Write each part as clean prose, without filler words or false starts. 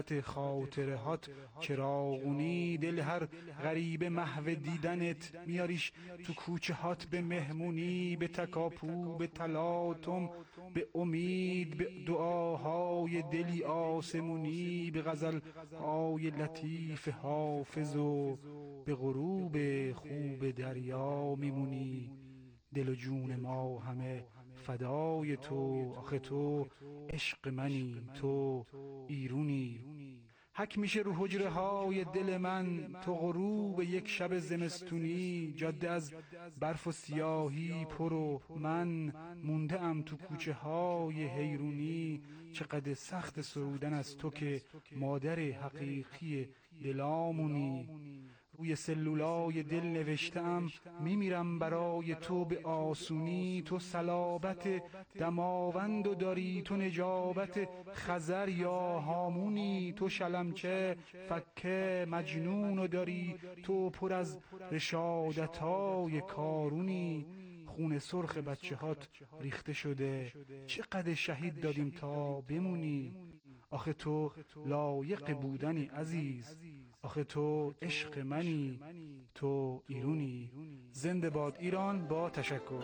خاطرهات چراغونی، دل هر غریب محو دیدنت میاریش تو کوچه هات به مهمونی، به تکاپو، به تلاطم، به امید، به دعاهای دلی آسمونی، به غزلهای لطیف حافظ و به غروب خوب دریا میمونی. دل و جون ما همه فدای تو، آخه تو عشق منی، تو ایرونی. حک میشه رو حجره های دل من تو غروب یک شب زمستونی، جاده از برف و سیاهی پر و من مونده ام تو کوچه های حیرونی. چقدر سخت سرودن از تو که مادر حقیقی دلامونی. روی سلولای دل نوشتم میمیرم برای تو به آسونی، تو صلابت دماوند و داری، تو نجابت خزر یا هامونی، تو شلمچه فکه مجنون و داری، تو پر از رشادتای کارونی. خون سرخ بچه هات ریخته شده، چقدر شهید دادیم تا بمونی. آخه تو لایق بودنی عزیز، آخه تو عشق منی، تو ایرونی. زنده باد ایران. با تشکر.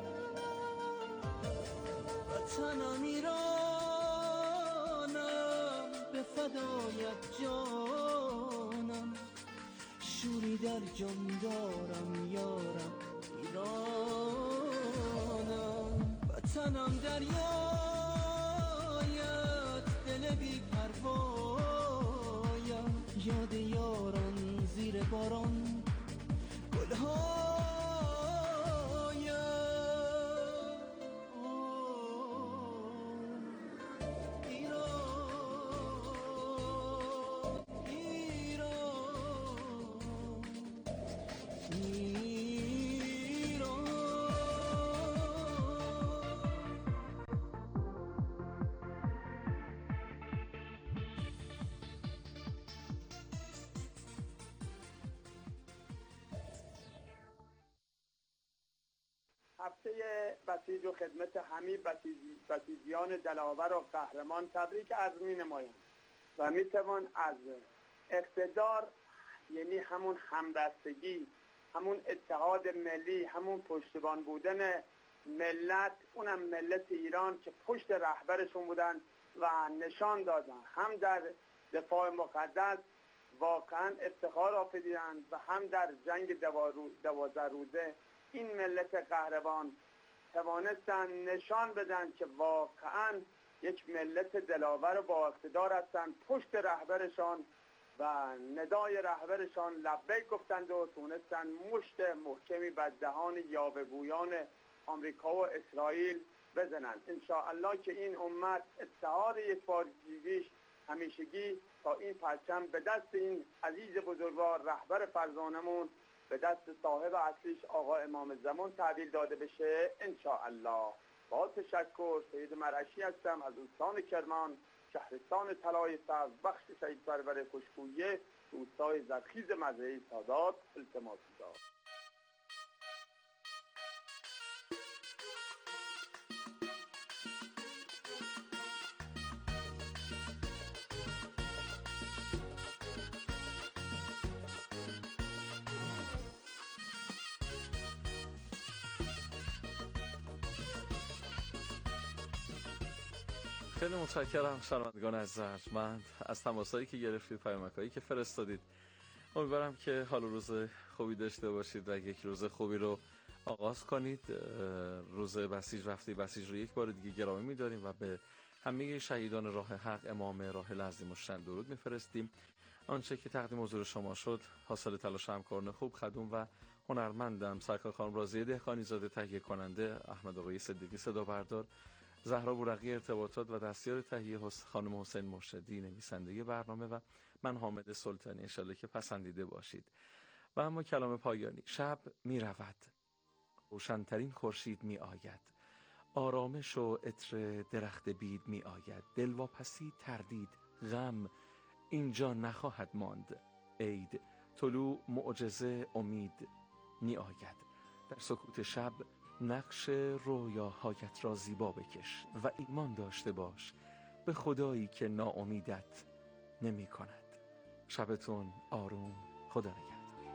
وطنم ایرانم، به فدایت جانم، شوری در جان دارم یارم ایرانم. وطنم دریایت، دل بی پروایم، یاد یاران زیر باران گلهایم. هفته بسیج و خدمت همه بسیجیان دلاور و قهرمان تبریک عرض می نمایم و می توان از اقتدار، یعنی همون همبستگی، همون اتحاد ملی، همون پشتیبان بودن ملت، اونم ملت ایران که پشت رهبرشون بودن و نشان دادن، هم در دفاع مقدس واقعا افتخار آفریدند و هم در جنگ 12 روزه این ملت قهرمان توانستند نشان بدن که واقعا یک ملت دلاور و با اقتدار هستند. پشت رهبرشان و ندای رهبرشان لبیک گفتند و تونستند مشت محکمی بر دهان یاوه‌گویان آمریکا و اسرائیل بزنند. انشاءالله که این امت اتحاد یک بارگیش همیشگی تا این پرچم به دست این عزیز بزرگوار رهبر فرزانمون، به دست صاحب اصلیش آقا امام زمان تحویل داده بشه انشاءالله. با تشکر، سید مرعشی هستم از استان کرمان، شهرستان طلای سبز، بخش شهید پرور خوشگویه، روستای زرخیز مزرعه سادات. التماس دارم. خیلی متشکرم شنوندگان ارجمند از تماسایی که گرفتید، پیامک‌هایی که فرستادید. امیدوارم که حال و روز خوبی داشته باشید و یک روز خوبی رو آغاز کنید. روز بسیج رفته، بسیج رو یک بار دیگه گرامی می‌داریم و به همه شهیدان راه حق امام راه لعظیم الشأن درود می‌فرستیم. آنچه که تقدیم حضور شما شد حاصل تلاش همکاران خوب، خدوم و هنرمندم سرکار خانم رازیه دهقانی زاده، تهیه کننده احمد آقای صدیقی صدا بردار، زهرا بورقی ارتباطات و دستیار تهیه خانم حسین مرشدی نویسنده برنامه و من حامد سلطانی. انشالله که پسندیده باشید. و اما کلام پایانی: شب می رود، روشنترین خورشید می آید، آرامش و عطر درخت بید می آید، دلواپسی، تردید، غم اینجا نخواهد ماند. عید، طلوع، معجزه، امید می آید. در سکوت شب نقش رویاهایت را زیبا بکش و ایمان داشته باش به خدایی که ناامیدت نمی کند. شبتون آروم. خدا نگهدار.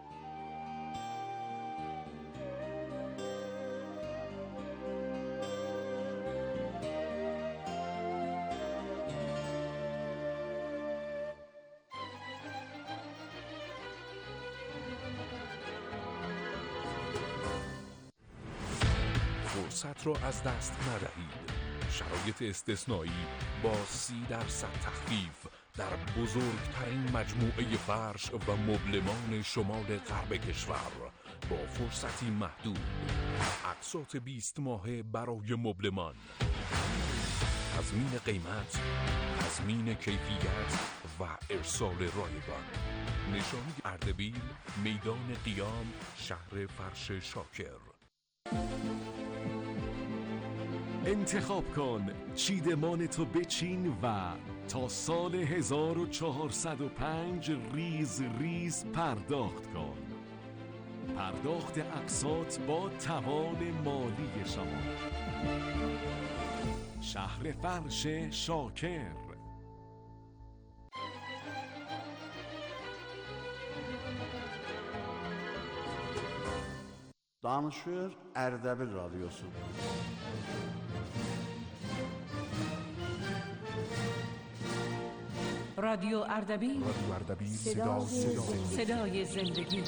فرصت را از دست ندهید. شرایط استثنایی با 30% تخفیف در بزرگترین مجموعه فرش و مبلمان شمال غرب کشور با فرصتی محدود. اقساط 20 ماهه برای مبلمان. تضمین قیمت، تضمین کیفیت و ارسال رایگان. نشانی اردبیل، میدان قیام، شهر فرش شاکر. انتخاب کن، چیدمان تو بچین و تا سال 1405 ریز ریز پرداخت کن. پرداخت اقساط با توان مالی شما. شهر فرش شاکر. Danışır Ərdəbil Radyosu. رادیو اردبیل، صدای زندگی.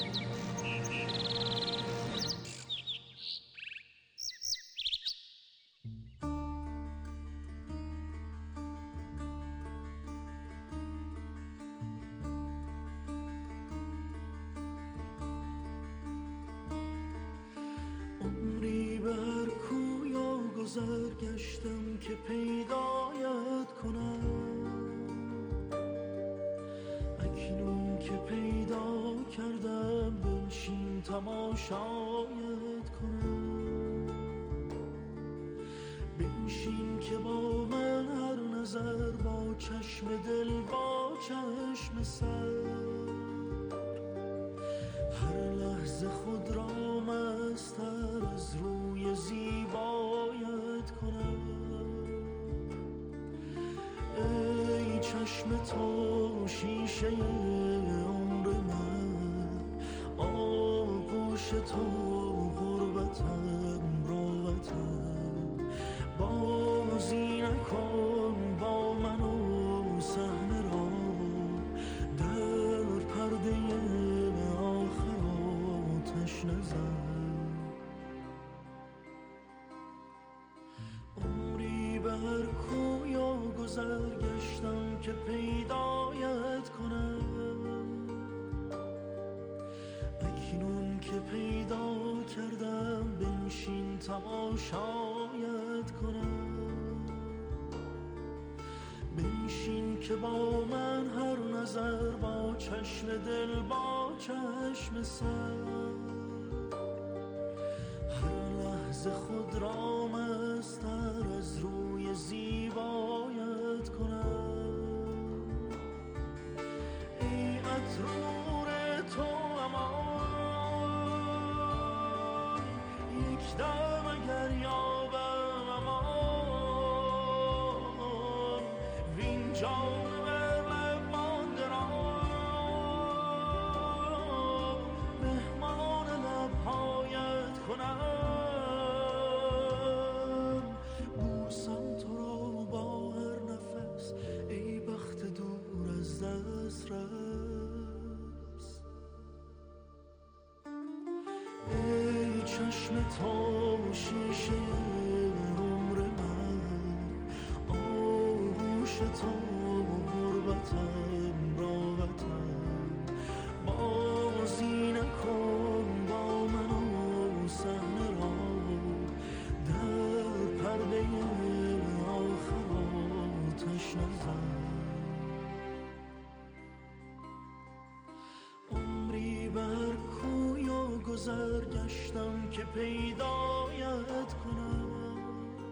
عمری بر کویا گذر گشتم که پیدایت کنم، اکنون که پیدا کردم بنشین تماشایت کنم. بنشین که با من هر نظر، با چشم دل با چشم سر، هر لحظه خود را مستر از روی زیبایت کنم. ای چشم تو شیشه عمر من، آغوش تو غربتم راحتم. بازی نکن با من و صحنه را، در پرده آخر آتش نزن. عمری بر کویا گذر گشتم که پیدایت کنم، اکنون که پیدا کردم بنشین تماشایت کنم. بنشین که با من هر نظر، با چشم دل با چشم سر، هر لحظه خود را مستر از روی زیبایت کنم. ای عطر تو امان، یک دم اگر یابم امان، وین جام بر لب مانده را مهمان لبهایت کنم. بوسم تو را با هر نفس، ای بخت دور از دست رس. ای چشم تو شیشه عمر من، آغوش تو غربتم راحتم. بازی نکن با من و صحنه را، در پرده آخر آتش نزن. عمری بر کویا گذر گشتم که پیدایت کنم،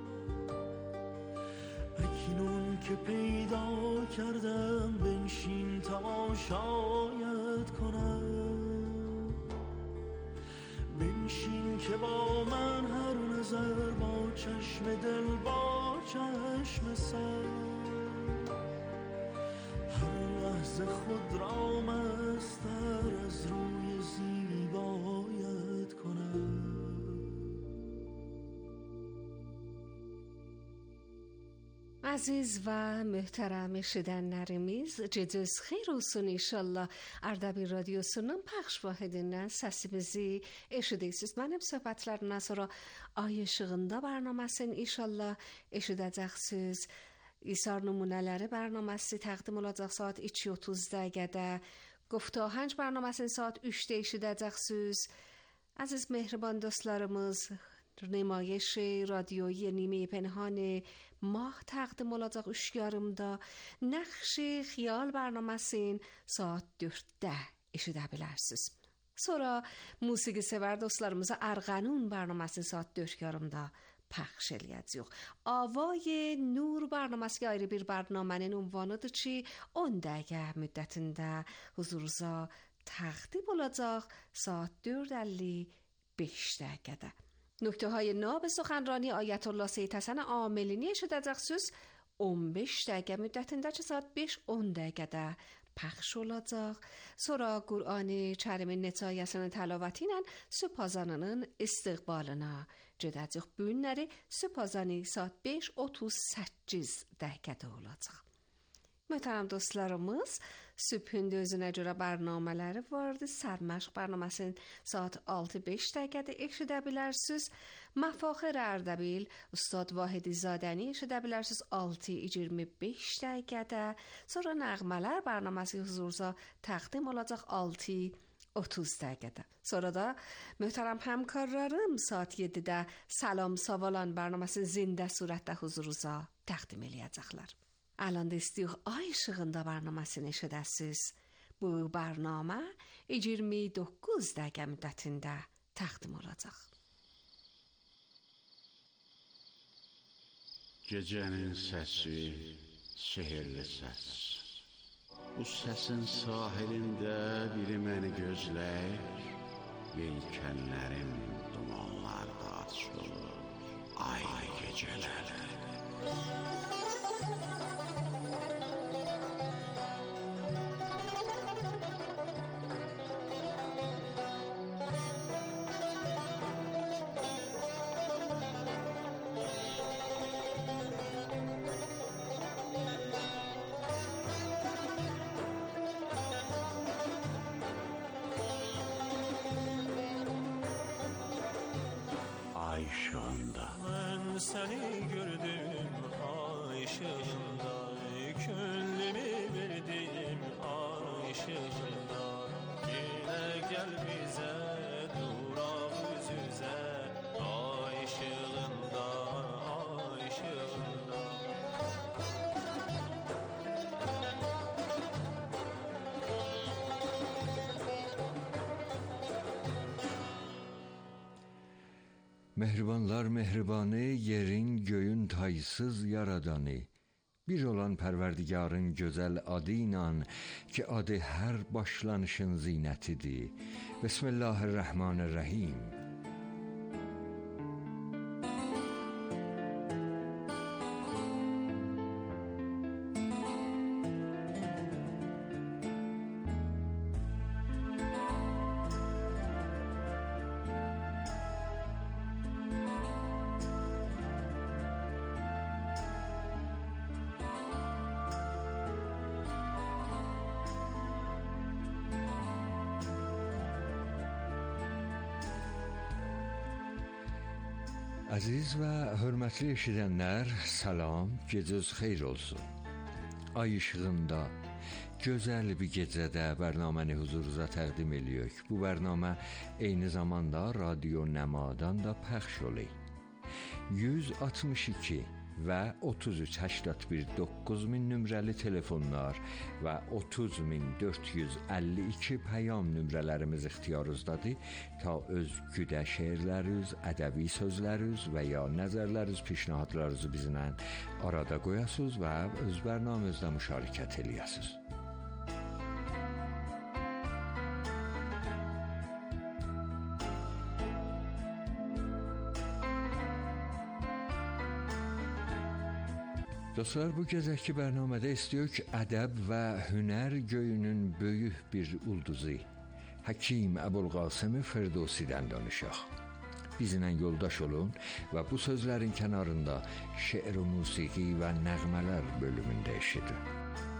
اکنون که پیدا کردم بنشین تماشایت کنم. بنشین که با من هر نظر، با چشم دل با چشم سر، هر خود را مستر از روی زیبایت کنم. عزیز و محترم şedenlerimiz, geceniz xeyir olsun inşallah. Ardabil Radyosu'nun pəxş vahidindən səsimizi eşidirsiniz. Mənim söhbətlərimdən sonra Ay İşığında bərnaməsini inşallah eşidəcəksiniz. İsar nümunələri bərnaməsi təqdim olacaq saat 2:30 dəqiqədə. Guftahanc bərnaməsini saat 3-də eşidəcəksiniz. Əziz mehriban dostlarımız, نمایش رادیویی نیمه پنهان ماه تقدیم olacaq 3:30-da. نقش خیال برنامəsini saat 4-də eşidə bilərsiniz. Sonra musiqi sevər dostlarımıza Ərğanun bərnaməsini saat 4:30-da پخش eləyəcəyik. Avay Nur bərnaməsi ayrı bir bərnamənin ünvanıdır ki, 10 dəqiqə müddətində huzurunuza təqdim olacaq saat 4:55 dəqiqədə. نکته های ناب سخنرانی آیت الله سید حسن عاملینی eşidəcəksiniz 15 dəqiqə müddətində ki, saat 5:10 dəqiqədə پخش olacaq. Sonra Qur'an-ı Kərimin necayəsinin təlavəti ilə sübhazanının istiqbalına gedəcək. Bu günləri sübhazani saat 5:38 dəqiqədə olacaq. Möhtərəm dostlarımız, sübhün özünə görə bərnamələri vardı. Sərməşq bərnaməsini saat 6:05 dəqiqədə eşidə bilərsiniz. Məfaxır Ərdəbil Ustad Vahidi Zadəni eşidə bilərsiniz 6:25 dəqiqədə. Sonra Nəğmələr bərnaməsi huzurunuza təqdim olacaq 6:30 dəqiqədə. Sonra da möhtərəm həmkarlarım saat 7-də Salam Savalan bərnaməsini zində surətdə huzurunuza təqdim eləyəcəklər. الان دستیق آی işığında bərnaməsini eşidəsiniz. Bu bərnamə 29 dəqiqə müddətində təqdim olacaq. Gecənin səsi, sehirli səs. Bu səsin sahilində biri məni gözləyir. Yelkənlərim dumanlarda açılır. Ay gecələri. Ben seni gördüm ay ışığında, gönlümü verdim ay ışığında. Yine gel bize durak yüz yüze, ay ışığında, ay ışığında. Mehribanlar mehribanı, yerin göyün taysız yaradanı, bir olan Pərverdigarın gözəl adı ilə ki, adı hər başlanışın zinətidir. Bismillahirrahmanirrahim. Əziz və hörmətli eşidənlər, salam, gecəniz xeyir olsun. Ay işığında, gözəl bir gecədə bərnaməni huzurunuza təqdim edirik. Bu bərnamə eyni zamanda Radio Nəmadan da pəxş olur. 162 və 33819000 nömrəli telefonlar və 30452 pəyam nömrələrimiz ixtiyarınızdadır ta öz güdə şeirləriniz, ədəbi sözləriniz və ya nəzərləriniz, pişnahadlarınızı bizimlə arada qoyasınız və öz bərnaməmizdə müşarikət eləyəsiniz. Dostlar, bu gecəki bərnamədə istəyək ədəb və hünər göyünün böyük bir ulduzu Həkim Əbulqasım Firdosidən danışaq. Bizimlə yoldaş olun və bu sözlərin kənarında şeir, musiqi və nəğmələr bölümündə eşidin.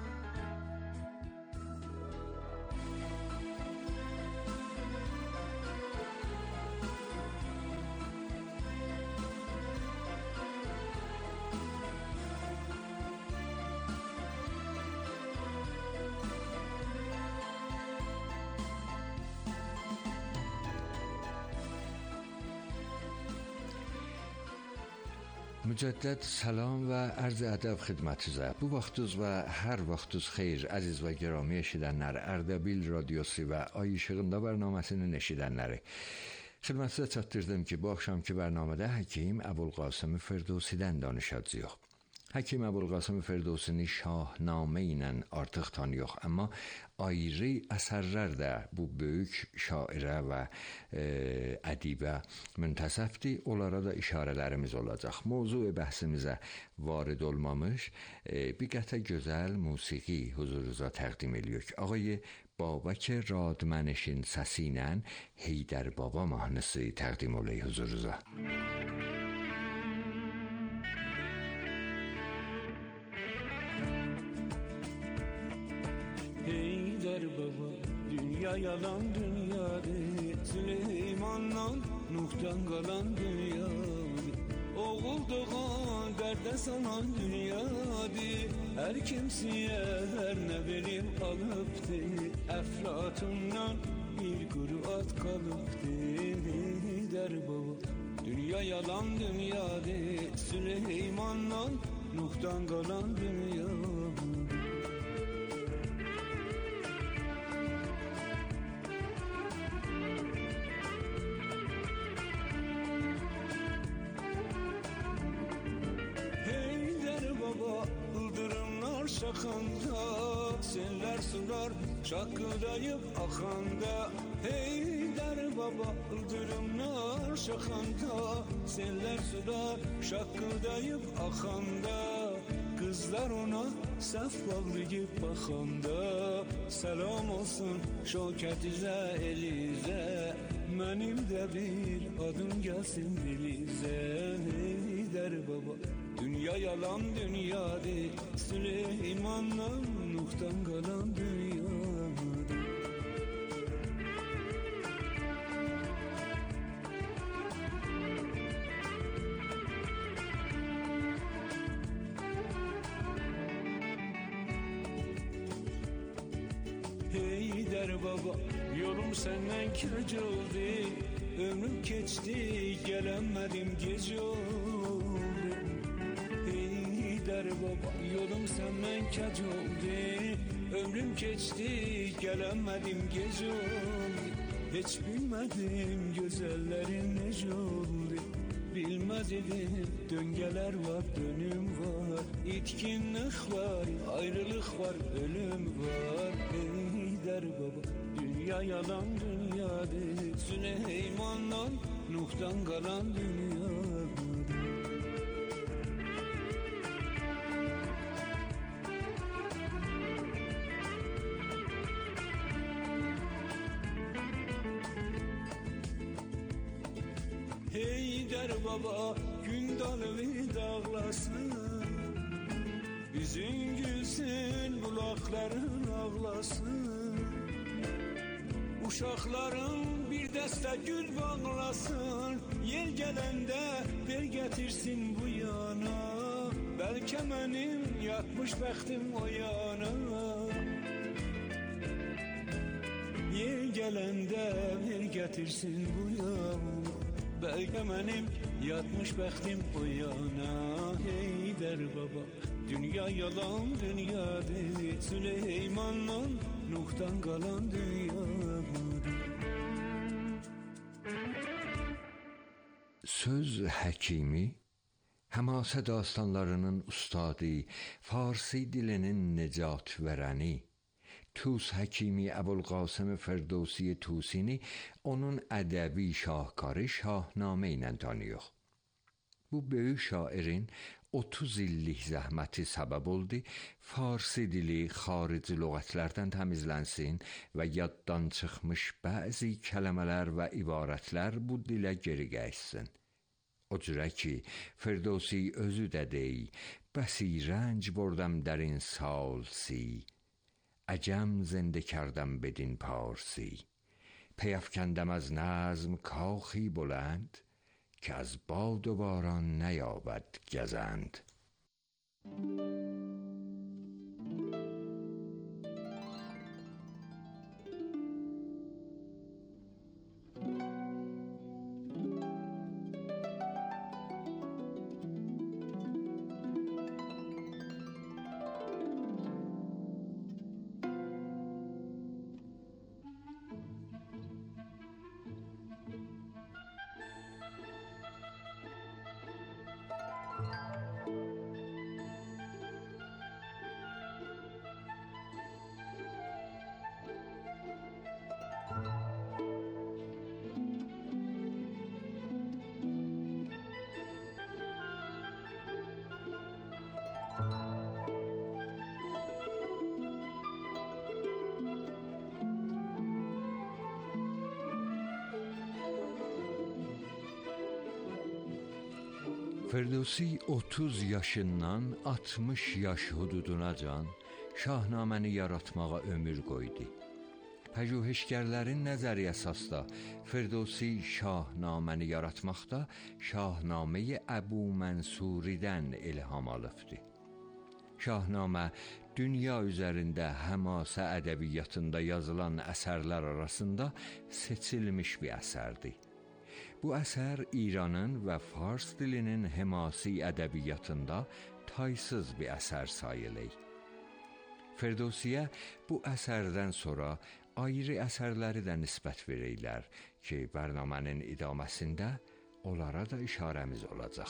Mücəddəd salam və ərz ədəb xidmətinizə. Bu vaxtınız və hər vaxtınız xeyir, əziz və gərami eşidənlər, Ərdəbil radiosu və Ay İşığında bərnaməsinin eşidənləri. Xidmətinizə çatdırdım ki, bu axşamki bərnamədə Həkim Əbulqasım Firdosidən danışacağıq. Həkim Əbulqasım Firdosini Şahnamə ilə artıq tanıyıq, amma ayrı əsərlər də bu böyük şairə və ədibə müntəsəbdir. Onlara da işarələrimiz olacaq. Mövzu bəhsimizə varid olmamış bir qətrə gözəl musiqi huzurunuza təqdim edirik. Ağay Babək Radmənişin səsi ilə Heydər Baba mahnısı təqdim olunur huzurunuza. Heydər baba, dünya yalan dünyadır, Süleymandan, Nuh'dan qalan dünyadır. Oğul doğan, dərdə salan dünyadır, hər kimsiyə hər nə verib alıbdır, Əflatundan bir quru at qalıbdır. Heydər baba, dünya yalan dünyadır, Süleymandan, Nuh'dan qalan dünyadır. Şaxanda, sellər sular şaqqıldayıb axanda. Heydər baba, ıldırımlar şaxanda, sellər sular şaqqıldayıb axanda. Qızlar ona səf bağlayıb baxanda. Salam olsun Şokətizə, Elizə, mənim də bir adım gəlsin dilizə. Heydər baba, dünya yalan dünyadır, Süleymandan, Nuh'dan qalan dünyadır. Heydər baba, yolum səndən kəc oldu, ömrüm keçdi, gələmədim gec oldu. Heydər baba, yolum səndən kəc oldu, ömrüm keçdi, gələmədim gec oldu. Heç bilmədim gözəllərin necə oldu, bilməz idim döngələr var, dönüm var, itkinlik var, ayrılıq var, ölüm var. Heydər baba, dünya yalan dünyadır, Süleymandan, Nuh'dan qalan dünyadır. Heydər baba, gün dalı dağlasın, üzün gülsün, bulaqların ağlasın. Uşaqların bir dəstə gül bağlasın, yel gələndə bel gətirsin bu yana. Bəlkə mənim yatmış bəxtim o yana. Yel gələndə bel gətirsin bu yana. Bəlkə mənim yatmış bəxtim o yana. Heydər baba, dünya yalan dünyadır, Süleymandan, Nuh'dan qalan dünyadır. Söz həkimi, həmasə dastanlarının ustadı, Farsi dilinin necat verəni, Tus Həkimi Əbulqasım Firdausi Tusini onun ədəbi şahkarı Şahnamə ilə tanıyıq. Bu böyük şairin 30 illik zəhməti səbəb oldu, Farsi dili xarici lüğətlərdən təmizlənsin və yaddan çıxmış bəzi kəlmələr və ibarətlər bu dilə geri qayıtsın. O cürə ki, Firdevsi özü də dey, bəsi rənc bردم در این سالسی عجم زنده کردم بدین پارسی پیفکندم از نظم کاخی بلند که از باد و باران نیابد گزند. Firdevsi 30 yaşından 60 yaş hududunacan Şahnaməni yaratmağa ömür qoydu. Pəjüheşgərlərin nəzəri əsasda Firdevsi Şahnaməni yaratmaqda Şahnaməyi Əbu Mənsuridən ilham alıbdı. Şahnamə dünya üzərində həmasə ədəbiyyatında yazılan əsərlər arasında seçilmiş bir əsərdir. Bu əsər İranın və Fars dilinin həmasi ədəbiyyatında taysız bir əsər sayılır. Firdevsiyə bu əsərdən sonra ayrı əsərləri də nisbət verirlər ki, bərnamənin idaməsində onlara da işarəmiz olacaq.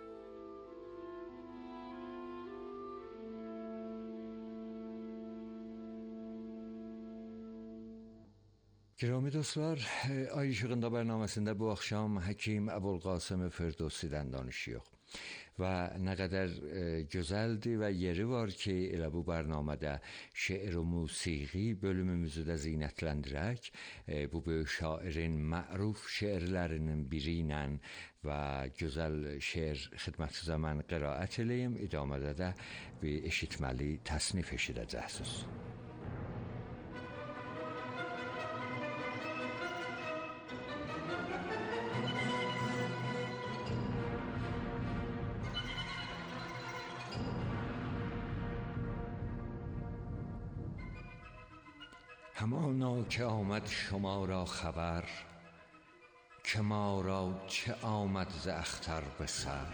Girami dostlar, Ay İşığında bərnaməsində bu axşam Həkim Əbulqasım Firdevsidən danışıyıq. Və nə qədər gözəldir və yeri var ki, elə bu bərnamədə şeir və musiqi bölümümüzü də zinətləndirək. Bu böyük şairin məruf şeirlərinin biri ilə və gözəl şeir xidmətinizə mən qiraət eləyim. İdamədə də bir eşitməli təsnif eşidəcəksiniz. همانا که آمد شما را خبر که ما را چه آمد ز اختر به سر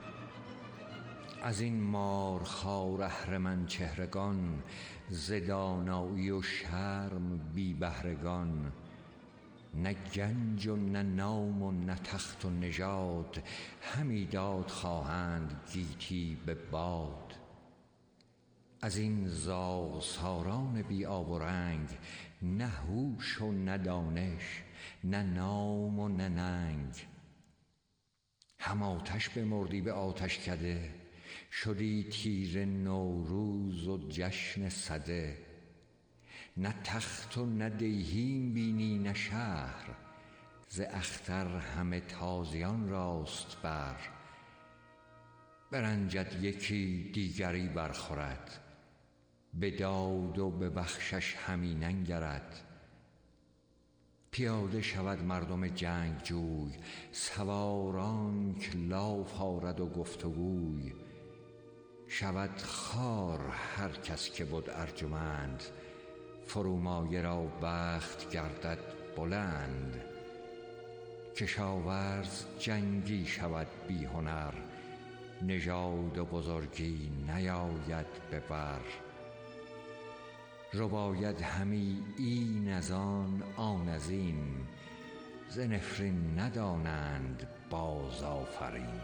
از این مارخوار اهرمن چهرگان ز دانایی و شرم بی بهرگان نه گنج و نه نام و نه تخت و نژاد همی داد خواهند گیتی به باد از این زاغساران بی آب و رنگ نه هوش و نه دانش نه نام و نه ننگ هم آتش بمردی به آتشکده شدی تیر نوروز و جشن سده نه تخت و نه دیهیم بینی نه شهر ز اختر همه تازیان راست بر برنجد یکی دیگری برخورد به داد و به بخشش همی ننگرد پیاده شود مردم جنگ جوی سواران که لاف آرد و گفتگوی شود خوار هر کس که بود ارجمند فرومایه را بخت گردد بلند کشاورز جنگی شود بی هنر نژاد و بزرگی نیاید به بر رباید همی این از آن از این ز نفرین ندانند باز آفرین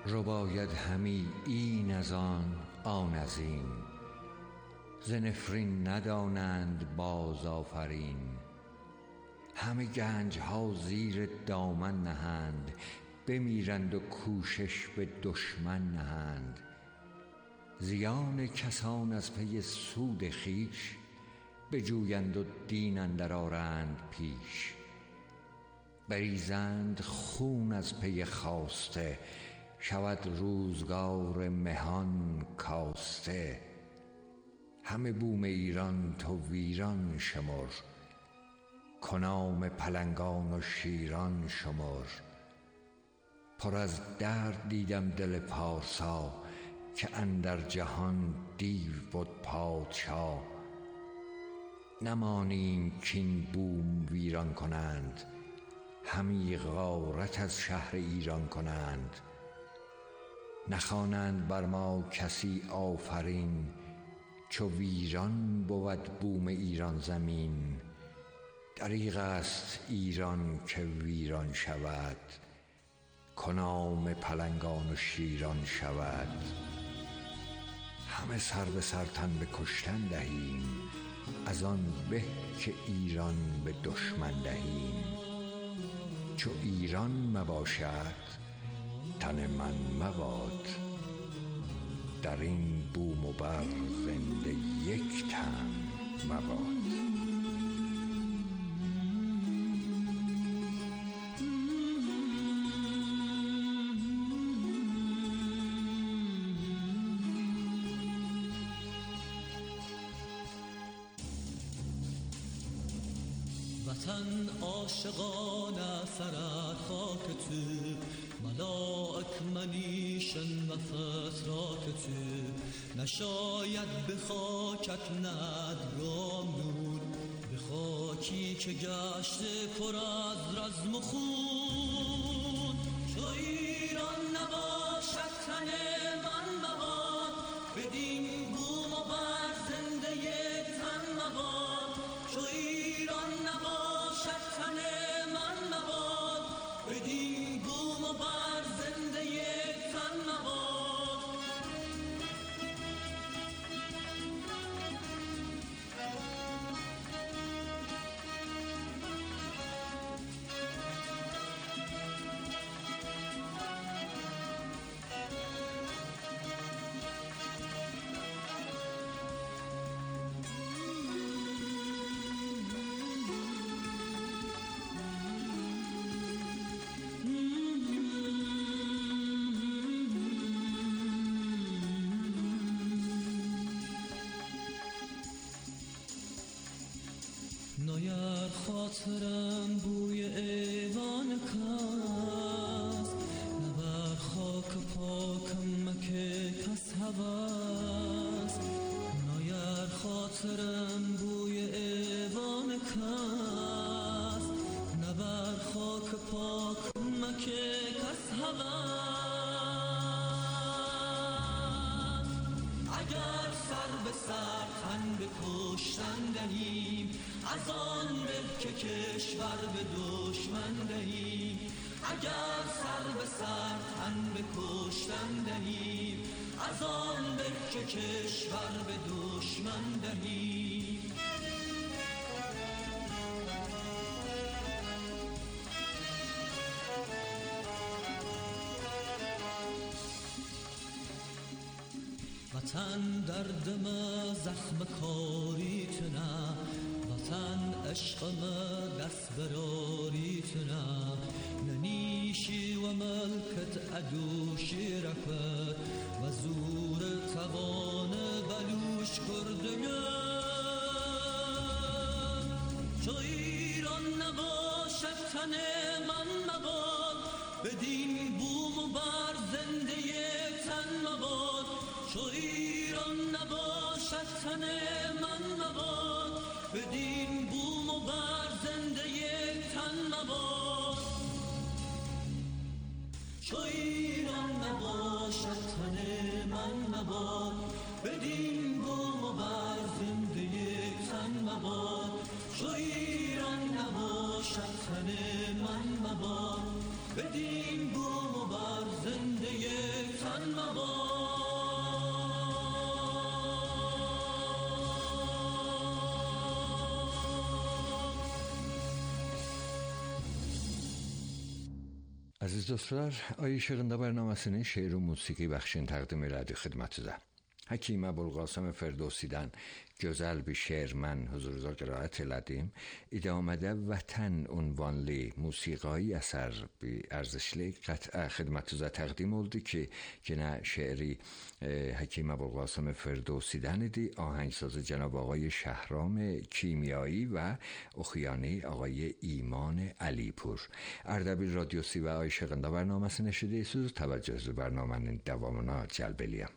رباید همی این از آن از این، ز نفرین ندانند باز آفرین. همه گنج ها زیر دامن نهند، بمیرند و کوشش به دشمن نهند. زیان کسان از پی سود خویش، بجویند و دین اندر آرند پیش. بریزند خون از پی خواسته، شود روزگار مهان کاسته. همه بوم ایران تو ویران شمر، کنام پلنگان و شیران شمر. پر از درد دیدم دل پارسا، که اندر جهان دیو بد پادشاه. نمانیم کین بوم ویران کنند، همی غارت از شهر ایران کنند. نخوانند بر ما کسی آفرین، چو ویران بود بوم ایران زمین. دریغ است ایران که ویران شود، کنام پلنگان و شیران شود. همه سر به سر تن به کشتن دهیم، از آن به که ایران به دشمن دهیم. چو ایران مباشد تن من مباد، در این بوم و بر زنده یک تن مباد. وطن عاشقانه سرت خاک تو، ملائک منیشن و فتراک تو. نشاید به خاکت ندرامون، به خاکی که گشته پر از رزم و خون. چو ایران نباشد تن من مباد، بدین بوم و بر زنده یک تن مباد. چو ایران نباشد تن من مباد، بدین بوم و بر زنده یک تن مباد. نایر خاطرم بوی ایوان کس، نبر خاک پاکم مکه کس هوس. نایر خاطرم بوی ایوان کس، نبر خاک پاکم مکه کس هوس. اگر سر به سر تن به کشتن دهیم، از آن به که کشور به دشمن دهیم. اگر سر به سر تن به کشتن دهیم، از آن به که کشور به دشمن دهیم. وطن دردم زخم کاری تو نه، وطن عشقم دست براری تو نه. ننیشی و ملکت عدوشی رفت، و زور توان بلوش کردنه. چو ایران نباشد تن من مباد، بدین بوم و بر زنده یک تن مباد. چو ایران نباشد تن من مباد، بدین بوم و بر زنده یک تن مباد. چو ایران نباشد تن من مباد، بدین بوم و بر زنده یک تن مباد. چو ایران نباشد تن من مباد، بدین بوم و بر زنده یک Əziz dostlar, Ay İşığında bərnaməsinin şeir və musiqi bəxşini təqdim elədik xidmətinizə. Həkim Əbulqasım Ferdosidən gözəl bir şeir mən huzurunuza qiraət elədim. İdamədə Vətən ünvanlı musiqi əsər bir ərzişli qət'ə xidmətinizə təqdim oldu ki, yenə şeiri Həkim Əbulqasım Ferdosidən idi. Ahəngsazı cənab آقای شهرام کیمیایی و oxuyanı آقای ایمان علیپور. Ərdəbil Radiosu və Ay İşığında bərnaməsini eşidirsiniz. Təvəccühünüzü bərnamənin davamına cəlb eləyəm.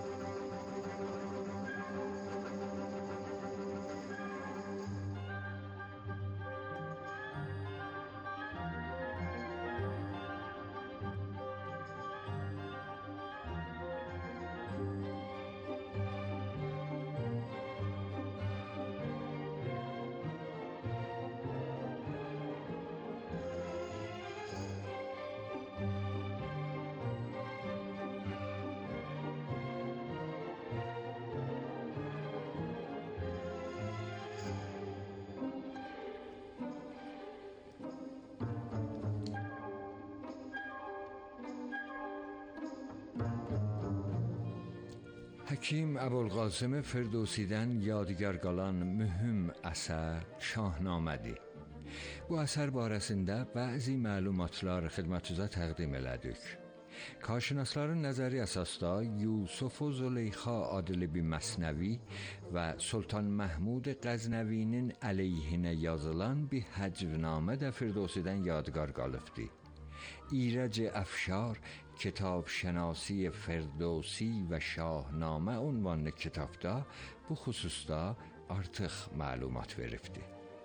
Həkim Əbulqasım Ferdosidən yadigar qalan mühüm əsər Şahnamədir. Bu əsər barəsində bəzi məlumatlar xidmətinizə təqdim elədik. Karşınasların nəzəri əsasda Yusuf و Züleyxa adlı bir məsnəvi və Sultan Məhmud Qəznəvinin əleyhinə yazılan bir həcvnamə də Ferdosidən yadigar qalıbdır. ایرج افشار کتاب شناسی فردوسی و شاهنامه عنوان کتابda bu xüsusda artıq məlumat veribdi.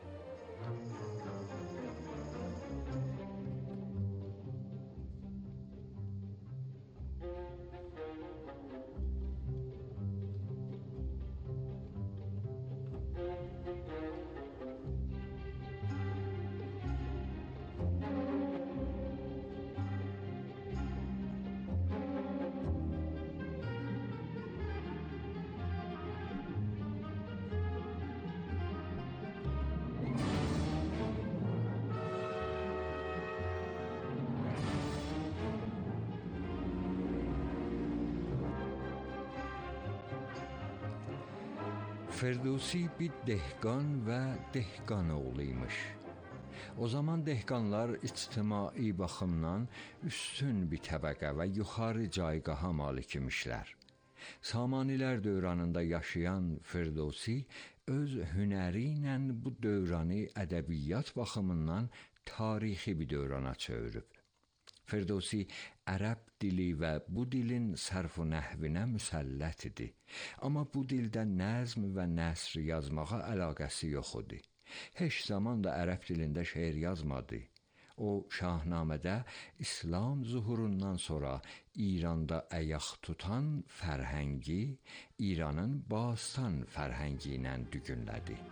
Ferdowsi bir dehqan və dehqan oğluymuş. O zaman dehqanlar ictimai baxımdan üstün bir təbəqə və yuxarı cayqaha malik imişlər. Samanilər dövranında yaşayan Ferdowsi öz hünəri ilə bu dövranı ədəbiyyat baxımından tarixi bir dövrana çevirib. Ferdowsi ərəb dili və bu dilin sərf və nəhvinə müsəllət idi. Amma bu dildə nəzm və nəsr yazmağa əlaqəsi yox idi. Heç zaman da ərəb dilində şeir yazmadı. O, Şahnamədə İslam zuhurundan sonra İranda ayaq tutan fərhəngi, İranın bastan fərhəngi ilə dügünlədi.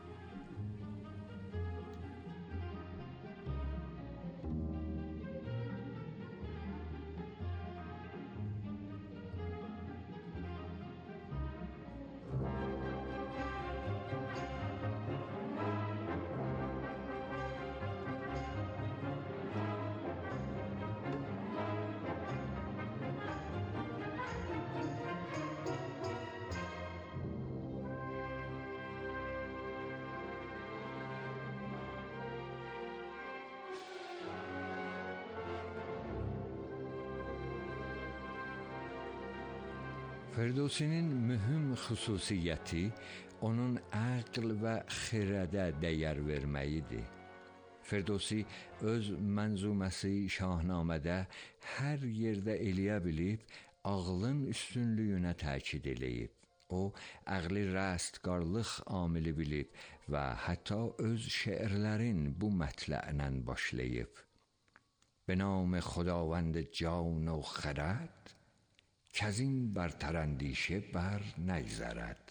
Ferdowsinin mühüm xüsusiyyəti onun əql və xirədə dəyər verməyidir. Ferdowsi öz mənzuməsi Şahnamədə hər yerdə eləyə bilib, ağlın üstünlüyünə təkid eləyib. O, əqli rəstqarlıq amili bilib və hətta öz şeirlərin bu mətlə'lə başlayıb. به نام خداوند جان و خرد کز این برتر اندیشه بر نگذرد.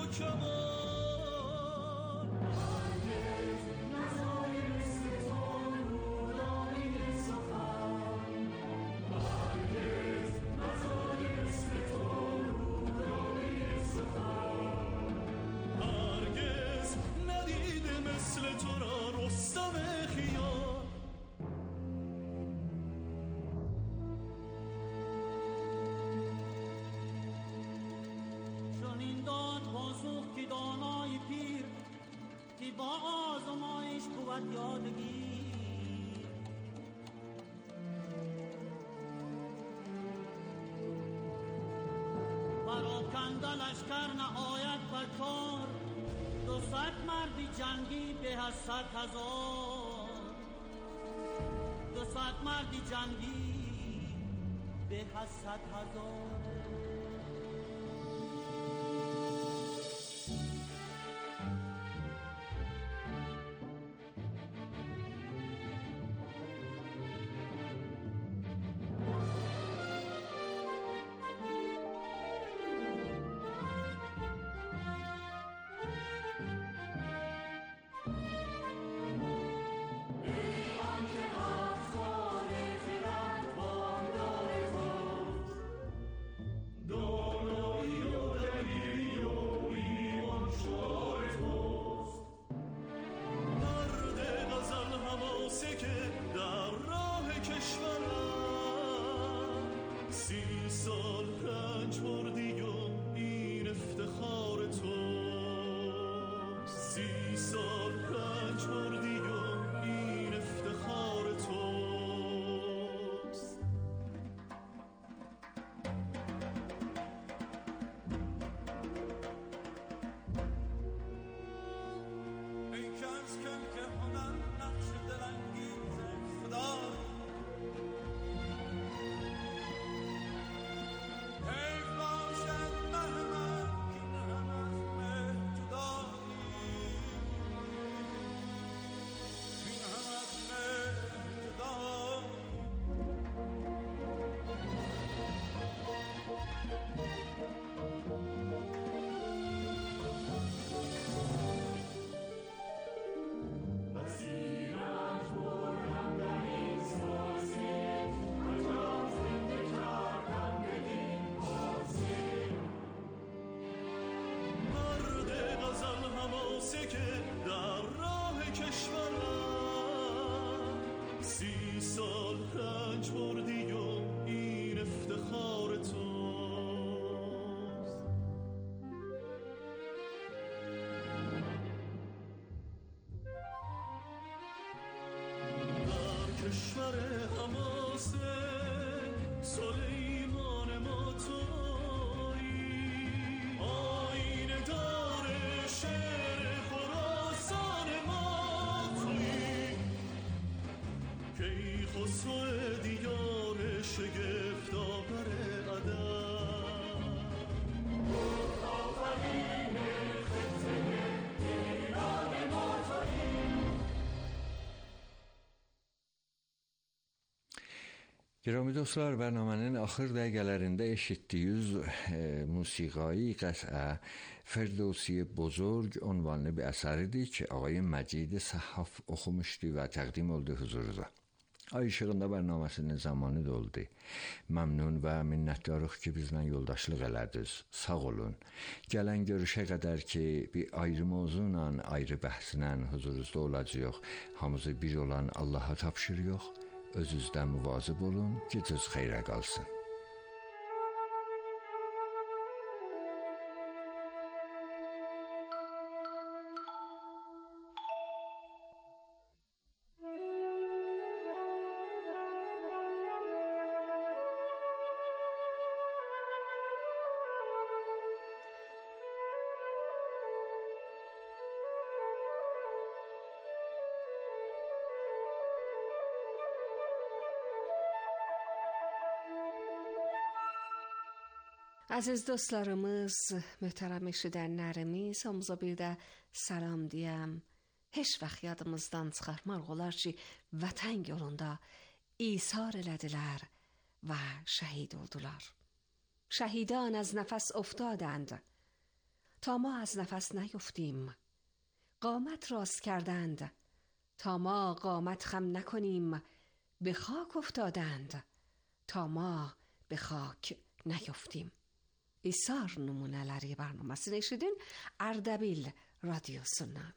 پراکنده لشکر نهایت بر کار، 200 مردی جنگی به از 100,000. 200 مردی جنگی به از 100,000. کشور حماسه سلیمان ما تویی، آینه دار شعر خراسان ما تویی، کی خسرو دیار شگفت آور ادب، آفرین خطه ایران ما تویی. Gərəmi dostlar, bərnamənin axır dəqiqələrində eşitdiyiniz musiqai qəsə Ferdowsi Bozorg ünvanlı bir əsəridir ki, Ağay Məcid Səhhaf oxumuşdu və təqdim oldu huzurunuza. Ay işığında bərnaməsinin zamanı doldu. Məmnun və minnətdarıq ki, bizlə yoldaşlıq elədiniz. Sağ olun. Gələn görüşə qədər ki, bir ayrı mövzuyla, ayrı bəhslə huzurunuzda olacağıq. Hamımızı bir olan Allaha tapşırıq. Özünüzdən müvazib olun, gecəniz xeyrə qalsın. Əziz dostlarımız, möhtərəm eşidənlərimiz, hamımıza bir də salam deyəm. Heç vaxt yadımızdan çıxarmaq olar ki, vətən yolunda İsar elədilər və şəhid oldular. Şəhidan az nəfəs افتادند. تا ما از نفس نیفتیم. قامت راست کردند تا ما قامت خم نکنیم. به خاک افتادند تا ما به خاک نیفتیم. ایثار numuneləri barnamasını eşidin Ardabil radyosundan.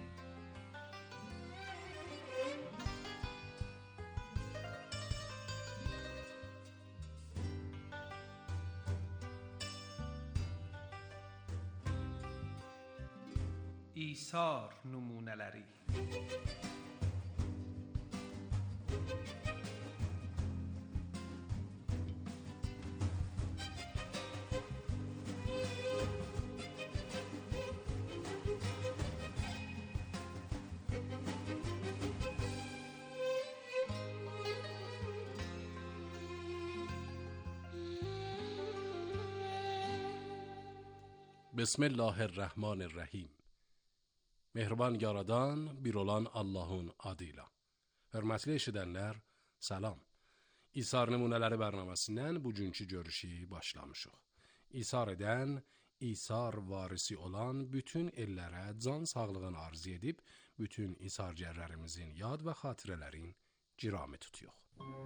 ایثار numuneləri. بسم الله الرحمن الرحیم. Mehriban yaradan, bir olan Allah'ın adıyla. Hörmətli eşidənlər, salam. İsar nümunələri bərnaməsindən bugünkü görüşü başlamışıq. İsar edən, İsar varisi olan bütün ellərə can sağlığını arzu edib, bütün İsargərlərimizin yad və xatirələrin cirami tutuyor.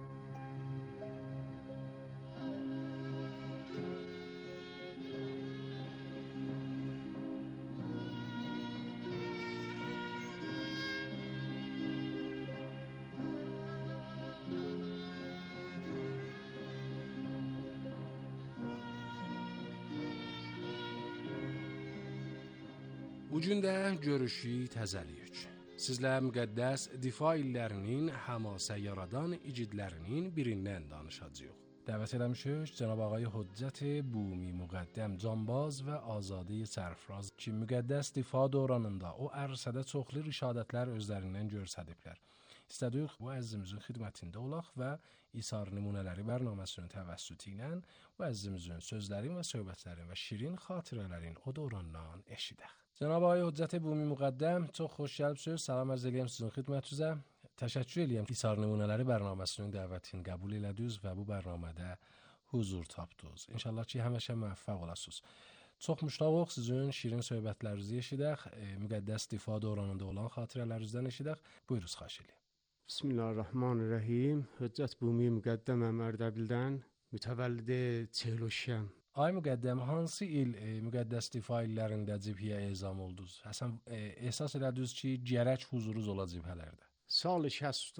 Bugün də görüşü təzəliyik. Sizlə müqəddəs difa illərinin həmasə yaradan igidlərinin birindən danışacağıq. Dəvət eləmişik Cənab Ağay Hüccət Bumi Müqəddəm Canbaz və Azadi Sərfraz ki, müqəddəs difa dövrünündə o ərsədə çoxlu rişadətlər özlərindən göstəriblər. İstədik bu əzzimizin xidmətində olaq və İsar nümunələri bərnaməsinin təvəssütü ilə bu əzzimizin sözlərin və söhbətlərin və şirin xatirələrin o dövründən eşidək. Cənab Ağay Hüccət Bumi Müqəddəm, çox xoş gəlibsiniz. Salam arz edirəm sizin xidmətinizə. Təşəkkür edirəm İsar nümunələri bərnaməsinin dəvətini qəbul elədiniz və bu bərnamədə huzur tapdınız. İnşallah ki, həmişə müvəffəq olasınız. Çox müştaqıq sizin şirin söhbətlərinizi eşidək, müqəddəs difa dövrünündə olan xatirələrinizdən eşidək. Buyurunuz, xahiş edirəm. Bismillahirrahmanirrahim. Hüccət Bumi Müqəddəm Ərdəbildən, mütəvəllid Çeluşəm. Ay müqəddəm, hansı il müqəddəs difa illərində cibhəyə ezam oldunuz? Həsən ehsas elədiniz ki, gərək huzurunuz ola cibhələrdə. Sal 60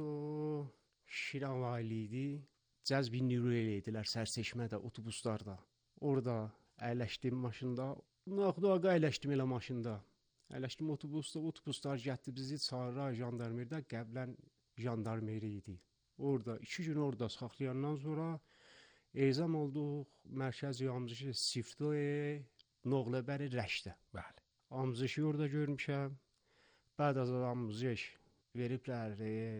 Şiran valiydi. Cəzbi nürü eləydilər Sərseşmədə, otobuslarda. Orada əyləşdim maşında. Naqdaqa əyləşdim elə maşında. Əyləşdim otobusda, otobuslar getdi bizi çağıra jandarmerdə, qəblən jandarmeri idi. Orada 2 gün orada saxlayandan sonra ezam olduq mərkəz amzışı Siftoy Noğləbəri Rəşdə. Bəli. Amzışı orada görmüşəm. Bəd az amzış veriblər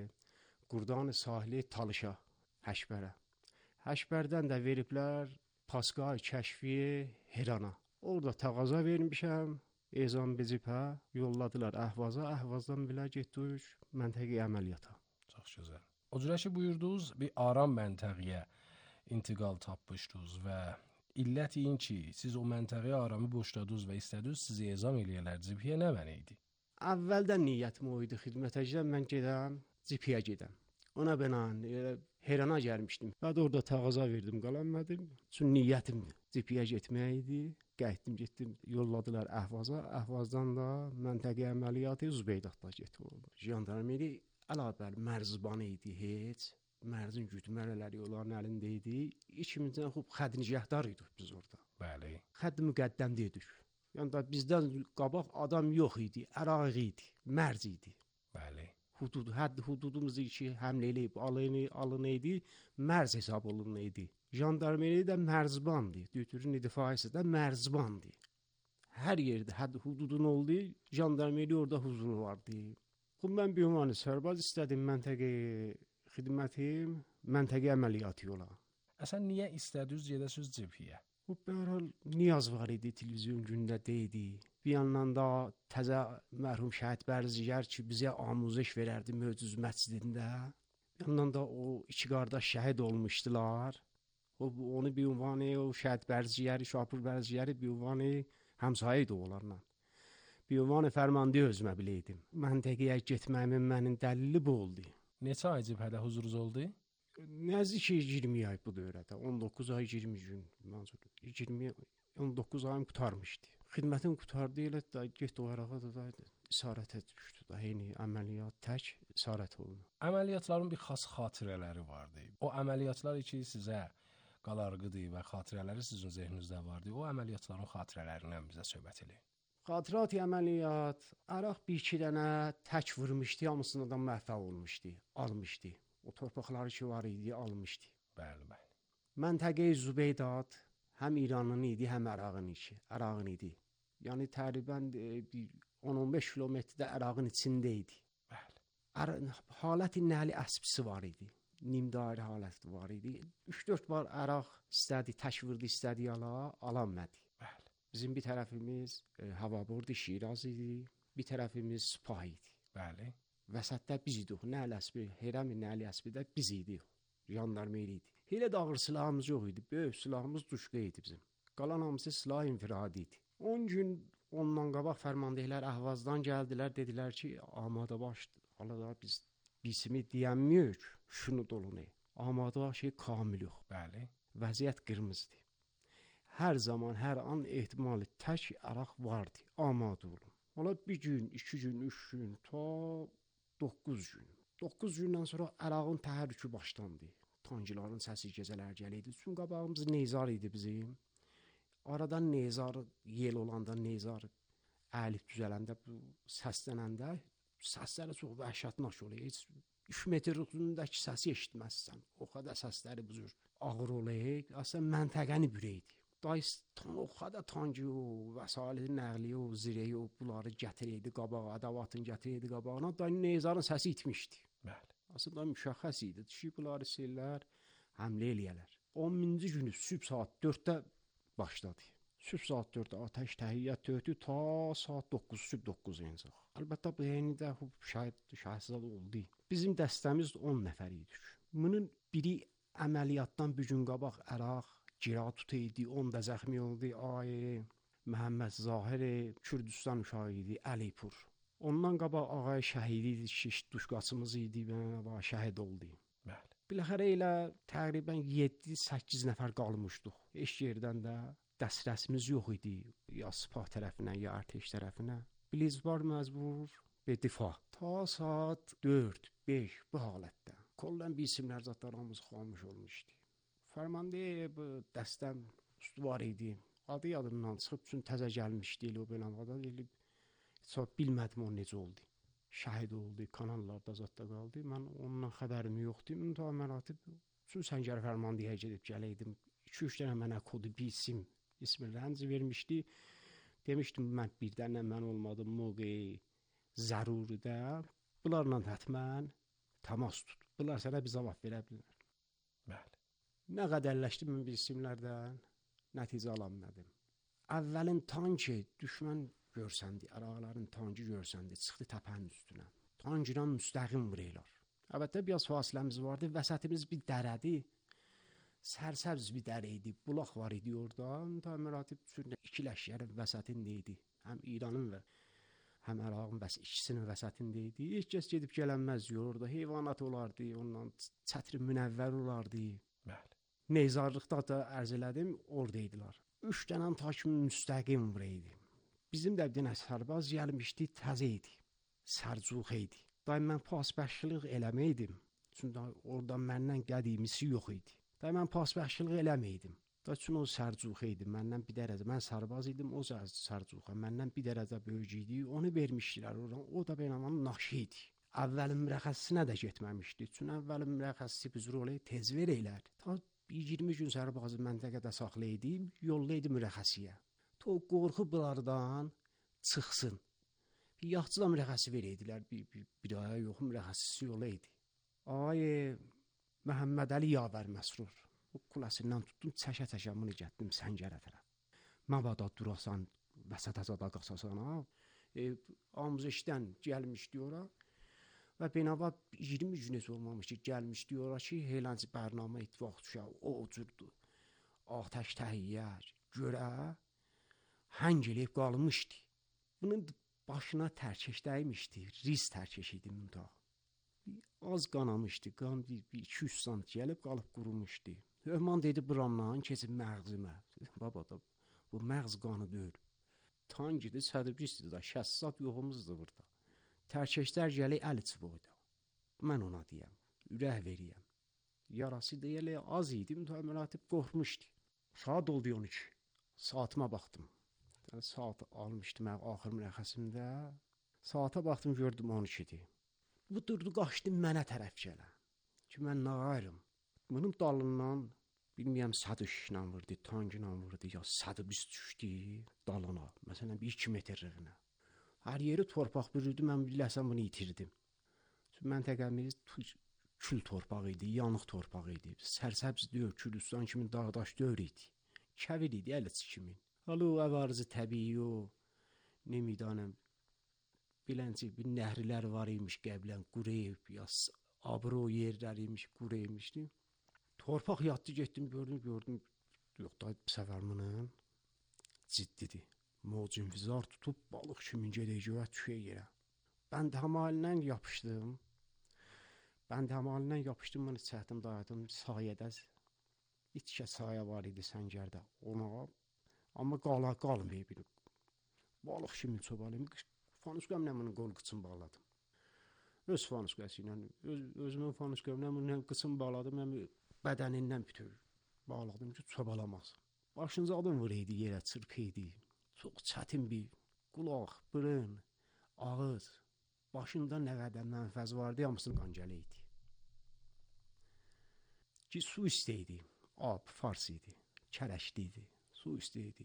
Qurdan sahili Talışa, Həşbərə. Həşbərdən də veriblər Paskay Kəşfi Herana. Orada təqaza vermişəm. Ezam bezibə yolladılar Əhvaza. Əhvazdan belə getdik məntəqi əməliyyata. Çox gözəl. O cürə ki buyurdunuz bir aram məntəqiyə intiqal tapmışdınız və illət in ki, siz o məntəqəyə aramı boşladınız və istədiniz sizi ezam eləyələr. Cibhəyə nə mənə idi? Əvvəldən niyyətim o idi, xidmətə gedəm, mən gedəm, cibhəyə gedəm. Ona bənan Herana gəlmişdim. Bəd orada təqaza verdim, qalanmadım. Çünki niyyətim cibhəyə getmək idi. Getdim, yolladılar Əhvaza. Əhvazdan da məntəqə əməliyyatı Zübeydatda getdi. Jandarmeri əlavəl mərzbanı idi heç. Mərzin gütmələləri onların əlində idi. İkimizdən xub xəd nigəhdar idik biz orada. Bəli. Xəd müqəddəm dedik. Yəni da bizdən qabaq adam yox idi, Əraqi idi, mərz idi. Bəli. Hududumuz ki həmlə eləyib alını idi, mərz hesab olunma idi. Jandarmeri də mərzbandı. Döytürün idifası da mərzbandı. Hər yerdə hududun oldu, jandarmeri orada huzuru vardı. Xub mən bir ünvanı sərbaz istədim məntəqəyə xidmətim, məntəqə əməliyyatı yola. Əsən niyə istədiniz gedəsiniz cibhəyə? Bu bərhal niyaz var idi, televizyon gündə deydi. Bir yandan da təzə mərhum şəhid Bərzilər ki, bizə amuzəş verərdi Möcüz məscidində. Bir yandan da o 2 qardaş şəhid olmuşdular. Onu bir ünvanı, o şəhid Bərzilər, Şapur Bərzilər bir ünvanı Həmsayə idi onlarla. Bir ünvan fərmanda özümə biləydim. Məntəqəyə getməyimin mənim dəlili bu oldu. Neçə ay cəbhədə huzurunuz oldu? Nəzdik 20 ay bu dövrədə. 19 ay 20 gün. 19 ayım qurtarmışdı. Xidmətim qurtardı ilə da getdi o Əraqa da isarətə düşdü. Da eyni əməliyyat tək isarət oldu. Əməliyyatların bir xas xatirələri vardı. O əməliyyatlar ki sizə qalarğıdır və xatirələri sizin zehninizdə vardı. O əməliyyatların xatirələrindən bizə söhbət eləyin. Xatirati əməliyyat Əraq bir iki dənə tək vurmuşdu, hamısını da məhv olmuşdu, almışdı. O torpaqları ki var idi, almışdı. Bəli, bəli. Məntəqə Zubeydat həm İranın idi, həm Ərağın idi. Yəni təqribən 10-15 kilometrdə Ərağın içində idi. Bəli. Haləti nəli əsbisi var idi. Nimdair haləti var idi. 3-4 var Əraq istədi, tək vurdu, istədi alanmadı. Bəli. Bizim bir tərəfimiz havabordu Şiraz idi, bir tərəfimiz Spah idi. Bəli. Vəsətdə biz idik. Nəli əsbi, Herəmi nəli əsbi də biz idik. Jandarmeri idi. Elə də ağır silahımız yox idi. Böyük silahımız duşqa idi bizim. Qalan hamısı silah infiradi idi. 10 gün ondan qabaq fərmandehlər Əhvazdan gəldilər, dedilər ki, amada başdır. Hala da biz bisimi deyənmiyik, şunu dolunu. Amada şey kamil yox. Bəli. Vəziyyət qırmızıdır. Hər zaman, hər an ehtimali tək Əraq vardı. Amada olun. Hala bir gün, 2 gün, 3 gün, ta 9 gün. 9 gündən sonra Ərağın təhrükü başlandı. Tankların səsi gecələr gəlirdi. Çünki qabağımız Neyzar idi bizim. Aradan Neyzar yel olanda, Neyzar əlif düzələndə, səslənəndə səsləri çox vəhşətnaş olur. Heç 3 metr uzunluğundakı səsi eşitməzsən. O qədər səsləri bu cür ağır olur. Aslında məntəqəni bürəydi. O qədər tankı o, vəsaiti nəqliyə o, zirəyi o, bunları gətirəydi qabağa, adavatını gətirəydi qabağına. Da Neyzarın səsi itmişdi. Bəli. Aslında müşəxəs idi. Düşü bunları sellər, həmlə eləyələr. 10-cu günü sübh saat 4-də başladı. Sübh saat 4-də atəş təhiyyət döydü ta saat 9, sübh 9-ca. Əlbəttə bu eyni də şahsizad oldu. Bizim dəstəmiz 10 nəfər idik. Bunun biri əməliyyatdan bir gün qabaq Əraq Giratut idi, 10 da zəxmi oldu. Məhəmməd Zahir Kürdistan uşağı idi, Əlipur. Ondan qabaq ağay şəhid idi, duşqasımız idi və şəhid oldu. Bəli. Biləxərə elə təqribən 7-8 nəfər qalmışdıq. Heç yerdən də dəstəsimiz yox idi. Ya Spah tərəfinə, ya Ərteş tərəfinə. Bilizbar məcbur və difa. Ta saat 4-5 bu halətdə. Kollən bir isimlər zatlarımız xalmış olmuşdu. Fərmanda bu dəstəm üstüvar idi. Adı yadımdan çıxıb, çünki təzə gəlmişdi elə o beynəlxalq elə çox bilmədim o necə oldu. Şəhid oldu, kanallarda zətdə qaldı. Mən ondan xəbərim yoxdu. Müntəha məratib üçün Səngər Fərmandiyyə gedib gələydim. 2-3 dənə mənə kodu bir isim, ismi rəmzi vermişdi. Demişdim mən bir dənə mən olmadım, mövqeyi zəruridə. Bunlarla həttmən təmas tut. Bunlar sənə bir cavab verə bilər. Bəli. Nə qədərləşdim mən bir isimlərdən, nəticə alanmadım. Əvvəlin tankı düşmən görsəndi, Əraqların tankı görsəndi, çıxdı təpənin üstünə. Tankla müstəqim vururlar. Əlbəttə biraz fasiləmiz vardı, vəsətimiz bir dərədi, sərsəbz bir dərə idi, bulaq var idi orada. Təmiratib üçün iki ləşkərin vəsətində idi. Həm İranın və həm Əraqın ikisinin vəsətində idi. Heç kəs gedib gələnməz orada, heyvanat olardı, ondan çətri münəvvər olardı. Bəli. Neyzarlıqda da ərz elədim, oradaydılar. 3 dənə takim müstəqim vuraydı. Bizim də bir dənə sərbaz gəlmişdi, təzə idi, sərcuq idi. Daim mən pasbəxşilik eləməydim, çünki orada məndən qədimisi yox idi. Daim mən pasbəxşilik eləməydim. Da çünki o sərcuq idi, məndən bir dərəcə, mən sərbaz idim, o sərcuqa, məndən bir dərəcə böyük idi, onu vermişdilər oradan, o da beynəmanın naşı idi. Əvvəlin mürəxəssisinə də getməmişdi, çünki əvvəlin mürəxəssisi biz rolu tez verəylər. Ta 20 gün sərbazı məntəqədə saxlaydım, yollaydı mürəxəssiyə. Ta o qorxu bunlardan çıxsın. Bir yaxçıda mürəxəssi verəydilər, bir aya yox mürəxəssisi yollaydı. Məhəmməd Əli Yavər Məsrur. O kuləsindən tutdum, çəkə-çəkə bunu getdim Səngərə tərəf. Məbada durasan, vəsətəcədə qaçasana. Amuzişdən gəlmişdi ora. Və binava 20 gün olmamış ki, gəlmişdi ora ki, heylənci bərnamə ittifaq düşə, o cürdür. Atəş təhiyyə görə, həng eləyib qalmışdı. Bunun başına tərkəş dəymişdi, riz tərkəş idi müntah. Az qanamışdı, qan bir 200 sant gəlib qalıb qurumuşdu. Öhman dedi buramdan keçib məğzimə. Baba da bu məğz qanı deyil. Tan gidi sədibrisdir da, 60 sat yoxumuzdur burada. Tərkəşlər gəli əlici boyda. Mən ona deyəm, ürək veriyəm. Yarası deyələ az idi, mütəmələtib qorxmuşdu. Saat oldu 12. Saatıma baxdım. Saat almışdım axır mürəxəsimdə. Saata baxdım, gördüm 12-dir. Bu durdu, qaçdı mənə tərəf gələ. Ki, mən nağayrım. Bunun dalından, bilməyəm, sadışla vurdu, tankla vurdu, ya sadibris düşdü dalına. Məsələn, 2 metrliyinə. Hər yeri torpaq bürüdü, mən biləsən bunu itirdim. Çünki məntəqəmiz kül torpaq idi, yanıq torpaq idi. Sərsəbz deyil, Kürdistan kimi dağdaş deyil idi. Kəvir idi, əlici kimi. Halı o əvarzı təbii o, nemidanəm, bilənci bir nəhrilər var imiş qəblən, qureyib, ya abro yerlər imiş, qureymişdi. Torpaq yatdı, getdim, gördüm. Yox da səfərminin ciddidir. Mocunfizar tutub balıq kimi gedəcəyə tükə yerə. Bəndhəmalindən yapışdım. Bəndhəmalindən yapışdım, bunu çəkdim, dayadım, sayədə. İçkə sayə var idi səngərdə. Ona, amma qalmayıb. Balıq kimi çobalayım. Fanuskəmlə bunu qol qıçın bağladım. Öz fanuskəsi ilə, özümün fanuskəmlə bunu qıçın bağladım, həm bədənindən bütöv bağladım ki, çobalamaz. Başınca adam vur idi, yerə çırpı idi. Çox çətin bir qulaq, burun, ağız, başında nə qədər mənfəz vardı, hamısını qan gələydi. Ki, su istəydi, ab, fars idi, kərəşli idi, su istəydi.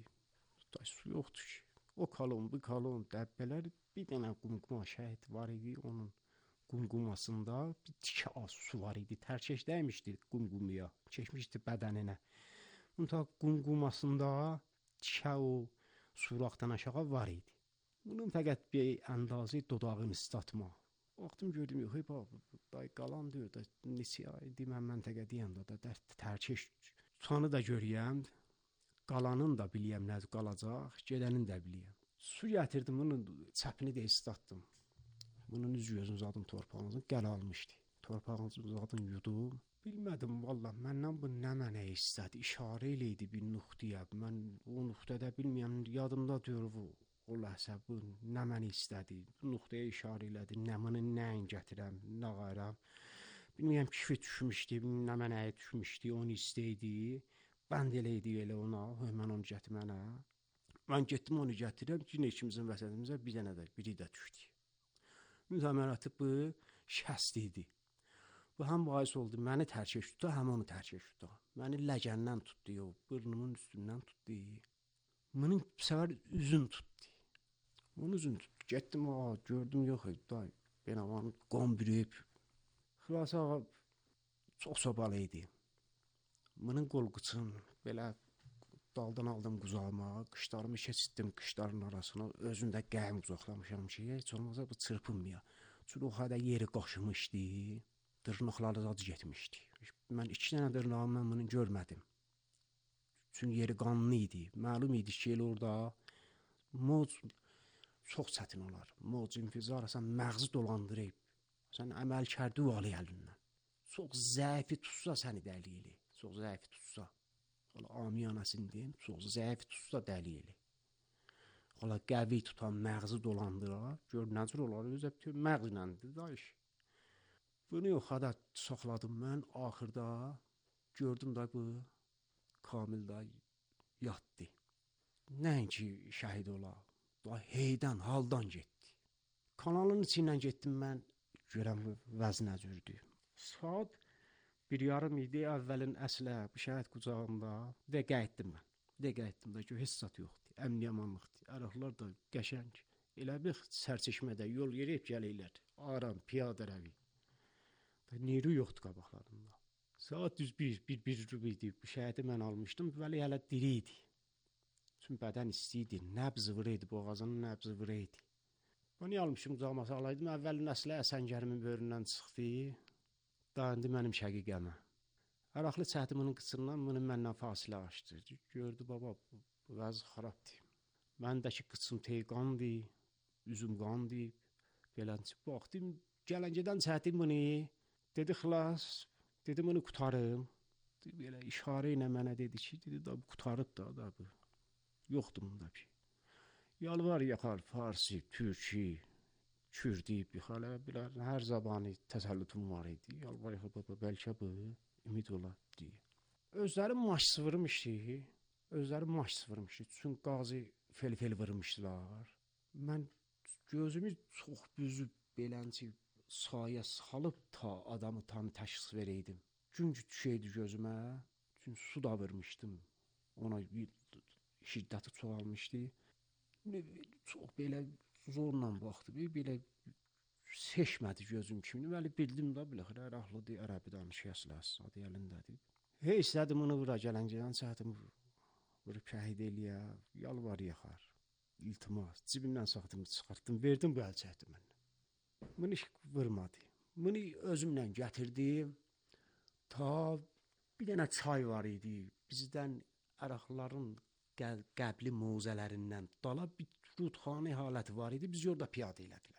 Su yoxdur ki. O kalon, bu kalon, dəbbələr, bir dənə qumquma şəhid var idi, onun qumqumasında bir tikə az su var idi, tərkəş dəymişdi qumqumuya, çəkmişdi bədəninə. Bunun qumqumasında tikə o suraqdan aşağı var idi. Bunun fəqət bir əndazı dodağını ıslatma. Baxdım, gördüm, yox, day qalan deyir, neçə aydı mən məntəqədiyəm da, tərkəş tutanı da görəyəm, qalanın da biliyəm nə qalacaq, gedənin də biliyəm. Su gətirdim, bunun çəpini də ıslatdım. Bunun üz gözünü uzadım torpağınızın, qəl almışdı. Torpağınızı uzadım, yudum. Bilmədim, valla, məndən bu nə mənə istədi, işarə eləydi bir nuxtaya. Mən o nuxtada bilməyəm, yadımda deyir, o ləhsə bu nə mənə istədi. Bu nuxtaya işarə elədi, nə mənə nəyin gətirəm, nə qayram. Bilməyəm, kifi düşmüşdü, nə mənə düşmüşdü, onu istəydi. Bənd eləydi elə ona, mən onu gətir mənə. Mən getdim onu gətirəm, yine ikimizin vəsətimizə bir dənə də, biri də düşdü. Mütəmərəti bu şəst idi. Bu həm bahis oldu, məni tərkəş tutdu, həm onu tərkəş tutdu. Məni ləgəndən tutdu, burnumun üstündən tutdu. Bunun bu səfər üzün tutdu. Onun üzün tutdu. Getdim, gördüm, yox, ben amanı qon bürüyüb. Xilası ağa çox sobalı idi. Bunun qolqıçın belə daldan aldım quzağıma, qışlarımı keçitdim qışların arasına, özündə qəm uzaqlamışam ki, heç olmazsa bu çırpınmaya. Çünki o qədər yeri qaşımışdı, dırnaqları acı getmişdi. Mən 2 dənə dırnağım mən bunu görmədim. Çünki yeri qanlı idi. Məlum idi ki, orada moc çox çətin olar. Moc infizar, sən məğzi dolandırıb, sən əməl kərdi valı əlindən. Çox zəifi tutsa səni dəli eli. Çox zəifi tutsa. Amiyanəsini deyim, çox zəif tutsa dəli eli. Ola qəvi tutan məğzi dolandırar, gör nəcür olar, özə bütün məğzinəndir da iş. Bunu yoxada saxladım mən, axırda gördüm da bu Kamil da yatdı. Nəinki şəhid ola, da heydən, haldan getdi. Kanalın içindən getdim mən, görəm vəz nəcürdü. Saat 1:30 idi, əvvəlin əslə bu şəhid qucağında dəqiqə etdim mən. Dəqiqə etdim də ki, heç zat yoxdur, əmni amanlıqdır. Ərəxlar da qəşəng, elə bir sərçəşmədə yol yerib gəlirlər, aram, piyada rəvi. Neyru yoxdur qabaqlarında. Saat düz 1 idi, bu şəhidi mən almışdım, vəli hələ diri idi. Çünki bədən istəyidi, nəbz vırıydı, boğazının nəbzi vırıydı. Bunu almışım, qucağıma sağlaydım, əvvəlin əslə Əsəngərimin böyründən çıxdı. Dayandı mənim şəqiqəmə. Əraqlı çəkdi bunun qıçından, bunu məndən fasilə açdı. Gördü, baba, bu vəz xarabdır. Məndəki qıçım qandı, üzüm qandı. Beləncə baxdım, gələncədən çəkdim bunu. Dedi xilas, dedim bunu qutarım. Belə işarə ilə mənə dedi ki, dedi da bu qutarıb da bu. Yoxdur bunda bir. Yalvar yaxar farsi, türkçü, kürdü, bixalə bilər hər zabanı təsəllütüm var idi. Yalvar yaxar baba bəlkə bu ümid ola deyə. Özləri maş sıvırmışdı. Çünki qazi fel vurmuşdular. Mən gözümü çox büzüb beləncə saya salıb ta adamı tam təşxis verəydim. Güncü düşəydi gözümə. Çünki su da vurmuşdum. Ona şiddəti çoxalmışdı. Çox belə zorla baxdı. Belə seçmədi gözüm kimi. Bəli bildim də bilə xəraqlıdır, ərəbi danışırsınız, adı əlindədir. Heç istədim onu vura gələncədən çəkdim. Vurub şəhid eləyə, yalvar yaxar. İltimas, cibimdən saxdım, çıxartdım, verdim bu əl çəkdi məndən. Bunu vurmadı. Bunu özümlə gətirdim. Ta bir dənə çay var idi. Bizdən ərəqlərin qəbli muzələrindən dala bir rudxanə haləti var idi. Biz orada piyadə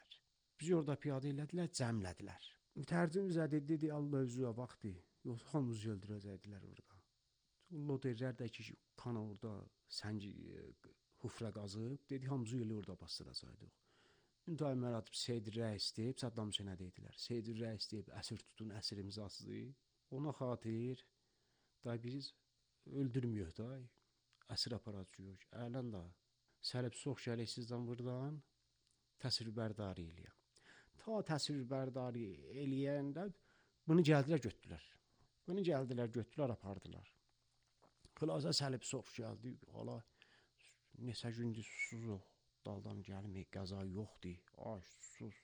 elədilər. Cəmlədilər. Mütərcim dedi, Allah özü vaxtı. Yoxsa hamımızı öldürəcəkdilər orada. Allah deyirlər də ki, kana orada sənci hufra qazıb, dedi hamımızı elə orada bastıracaqdıq. Müntəhi məratib Seyid Rəis deyib, Saddam Hüseynə deyidilər. Seyid Rəis deyib, əsir tutun, əsir imzasızı. Ona xatir, da biz öldürmüyor da, əsir aparacaq. Ələn da, sələb sox gələk sizdən buradan, təsvirbərdari eləyəm. Ta təsvirbərdari eləyəndə bunu gəldilər, götürdülər, apardılar. Xülasə sələb sox gəldi, hala, neçə gündür susuz yox. Daldan gəlməyik, qəza yoxdur, ay sus.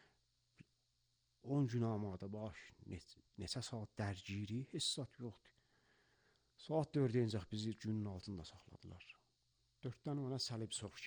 10 gün amada baş, neçə saat dərgiri, heç saat yoxdur. Saat 4-ə incək bizi günün altında saxladılar. 4-dən ona səlib sox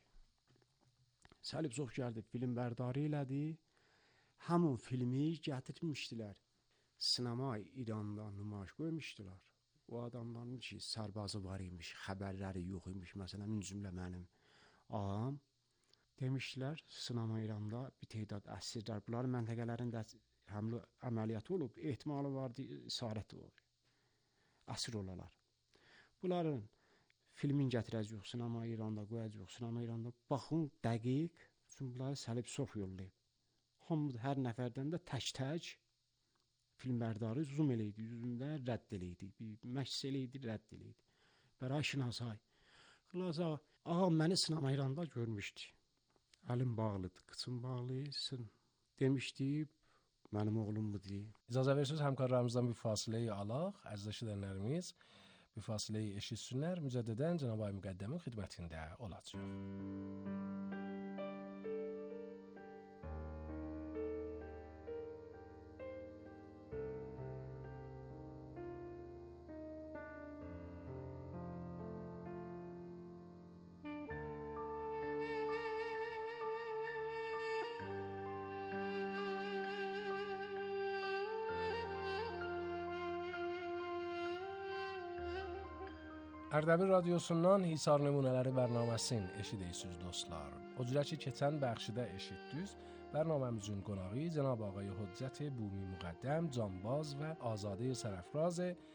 gəldi. Film bərdarı elədi. Həmin filmi gətirmişdilər. Sinema İranda nümayiş qoymuşdular. O adamların ki, sərbazı var imiş, xəbərləri yox imiş. Məsələn, cümlə mənim ağam demişlər, sinema İranda bir tədad əsirlər, bunların məntəqələrində həmlə əməliyyatı olub, ehtimalı vardı, isarət olur, əsir olalar. Bunların filmin gətirəcək, sinema İranda qoyacaq, sinema İranda baxın dəqiq, çünki bunları səlib sox yollayıb. Hamı hər nəfərdən də tək film bərdarı zoom eləydi, yüzündə rədd eləydi, məşs eləydi, rədd eləydi. Bəray şinasay. Xülasə, ağam məni sinema İranda görmüşdü. Əlim bağlıdır, qıçım bağlısın. Demişdi, mənim oğlum budur. İcazə verirsiniz, həmkarlarımızdan bir fasiləyi alaq, əziz eşidənlərimiz. Bir fasiləyi eşitsinlər, mücəddədən Cənab-ı Müqəddəmin xidmətində olacaq. Ərdəbil radiosundan Hisar nümunələri bərnaməsini eşidirsiniz dostlar. O cürə ki, keçən bəxşidə eşitdiniz, bərnaməmizin qonağı Cənab Ağay Hüccət Bumi Müqəddəm, Canbaz və Azadə Sərəfraz